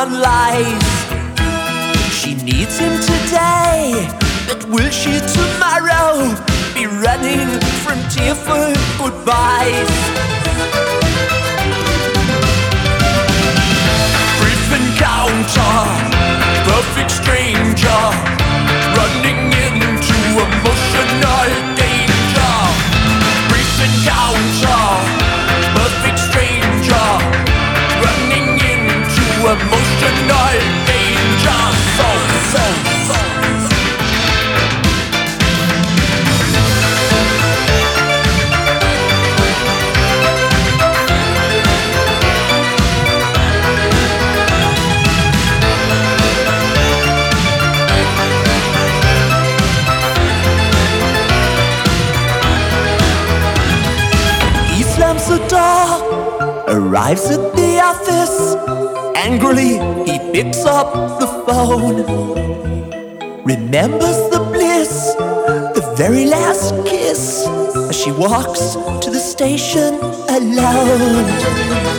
on lies. She needs him today, but will she tomorrow be running from tearful goodbyes? Brief encounter, perfect stranger, running into emotional danger. Brief encounter, perfect stranger, running into emotional danger. So. Slams the door, arrives at the office. Angrily, he picks up the phone. Remembers the bliss, the very last kiss, as she walks to the station alone.